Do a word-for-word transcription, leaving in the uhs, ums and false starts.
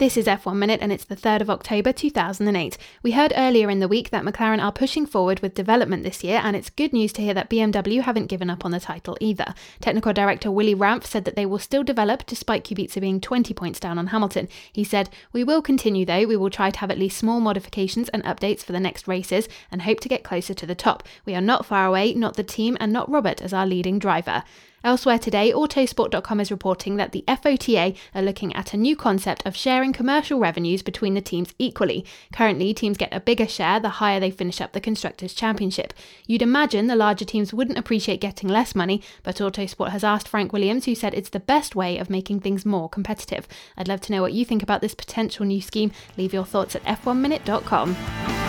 This is F one Minute and it's the third of October two thousand eight. We heard earlier in the week that McLaren are pushing forward with development this year, and it's good news to hear that B M W haven't given up on the title either. Technical director Willy Ramph said that they will still develop despite Kubica being twenty points down on Hamilton. He said, "We will continue though, we will try to have at least small modifications and updates for the next races and hope to get closer to the top. We are not far away, not the team and not Robert as our leading driver." Elsewhere today, Autosport dot com is reporting that the F O T A are looking at a new concept of sharing commercial revenues between the teams equally. Currently, teams get a bigger share the higher they finish up the Constructors' Championship. You'd imagine the larger teams wouldn't appreciate getting less money, but Autosport has asked Frank Williams, who said it's the best way of making things more competitive. I'd love to know what you think about this potential new scheme. Leave your thoughts at F one minute dot com.